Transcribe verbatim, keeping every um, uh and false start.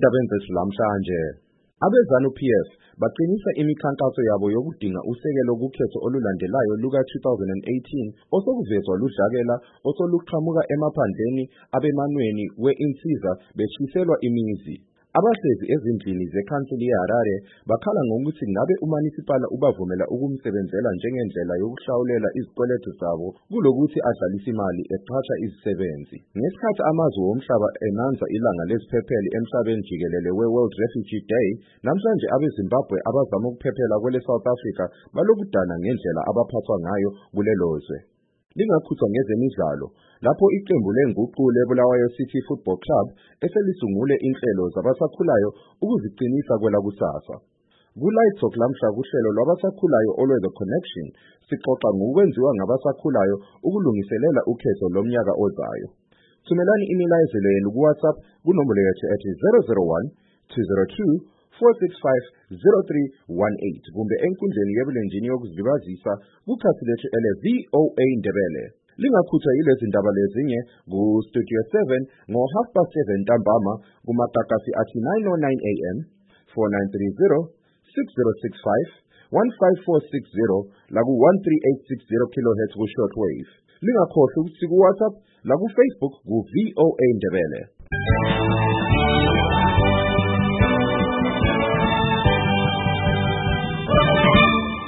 endabeni zethu lamhlanje. Abezanu-P F baqinisa imikhankaso yabo yokudinga usekelo kukhetho olulandelayo luka two thousand eighteen osokuvezwa ludlakela osoluqhamuka emaphandleni abemanweni we-insiza beshiselwa imizi. Abahlezi ezindlini zekhansili yeHarare bakhala ngokuthi ngabe uMunisipala ubavumela ukumsebenzela njengendlela yokuhlawulela izikweletu zabo kulokuthi adlalise imali eqhatsha izisebenzi. Ngesikhathi amazwe omhlaba enanza ilanga leziphepheli emhlabeni jikelele we-World Refugee Day, namhlanje abeZimbabwe abazama ukuphephela kwele South Africa balokudana ngendlela abaphathwa ngayo kulelozwe. Lingakhuthwa ngezemidlalo lapho iqembu lenguqu leBulawayo City Football Club eselisungule inhlelo zabasakhulayo ukuziqinisa kwelakusasa. Ku-Light Talk lamhla kuhlelo lwabasakhulayo olwe The Connection sixoxa ngokwenziwa ngabasakhulayo ukulungiselela ukhetho lomnyaka ozayo. Thumelani imilayezelo yenu ku-WhatsApp kunombolo yethu ethi zero zero one two zero two four six five zero three one eight kumbe enkundleni yebulenjini yokuzilibazisa kukhasi lethu ele V O A Ndebele. Lingakhuthwa yilezi ndaba lezinye ku-Studio seven ngo-half past seven ntambama kumatakasi athi nine oh nine A M, four nine three zero, six zero six five, one five four six zero laku one three eight six zero kilohertz ku-shortwave. Lingakhohlwa ukuthi ku-WhatsApp laku-Facebook ku-V O A Ndebele.